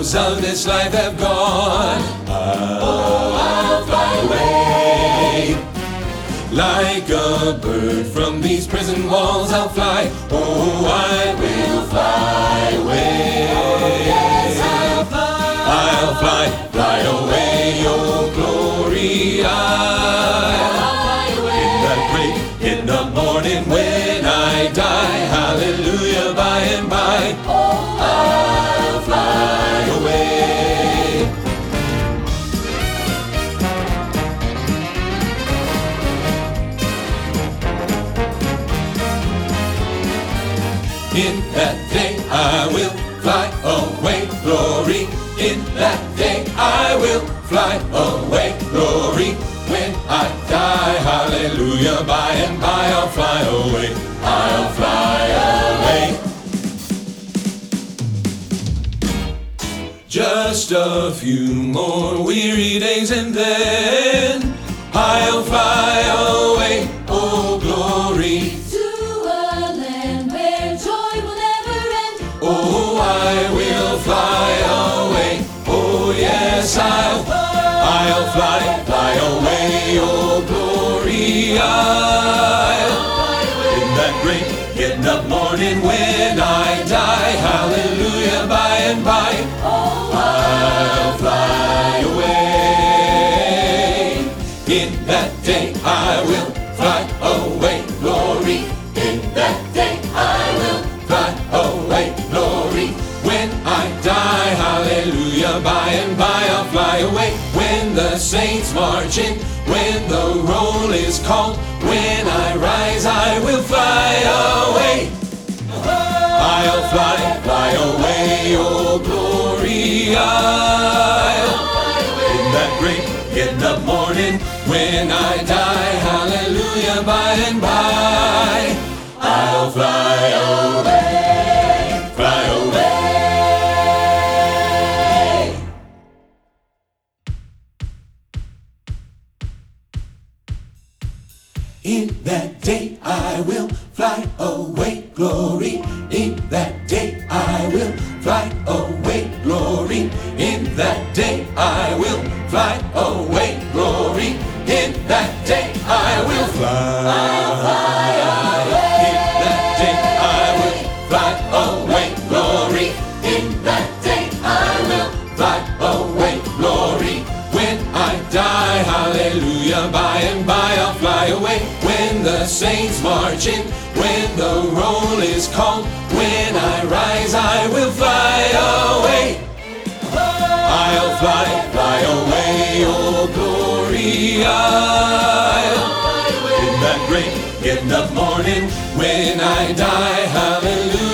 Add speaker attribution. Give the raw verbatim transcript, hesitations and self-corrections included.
Speaker 1: shadows of this life have gone, oh, I'll fly away. Like a bird from these prison walls I'll fly, oh, I will fly away.
Speaker 2: Oh, yes, I'll fly.
Speaker 1: I'll fly, fly away, oh glory, I'll fly away. In that great, in the morning when I die, hallelujah, by and by,
Speaker 2: Oh,
Speaker 1: I'll fly away. In that day I will fly away, glory. In that day I will fly away, glory. When I die, hallelujah, by and by I'll fly away, I'll fly away. Just a few more weary days and then I'll fly away, oh glory. Oh, I will fly away. Oh, yes, I'll, I'll fly, fly away. Oh, glory, I'll. In that great, getting up morning when I die, hallelujah, by and by, I'll fly away. In that day I will fly away, glory. In that day I will fly away, glory. When I die, hallelujah, by and by I'll fly away. When the saints march in, when the roll is called, when I rise I will fly away. I'll fly, fly away, oh glory, I'll. In that great, getting up morning, when I die, hallelujah, by and by, I'll fly away, fly away. In that day I will fly away, glory. In that day I will fly away, glory. In that day I will fly away, glory. In that day I will fly.
Speaker 2: I'll fly away.
Speaker 1: In that day I will fly away, glory. In that day I will fly away, glory. When I die, hallelujah, by and by I'll fly away. When the saints march in, when the roll is called, when I rise I will fly away. I'll fly, fly away, oh glory, I'll. In that great, getting up morning, when I die, hallelujah.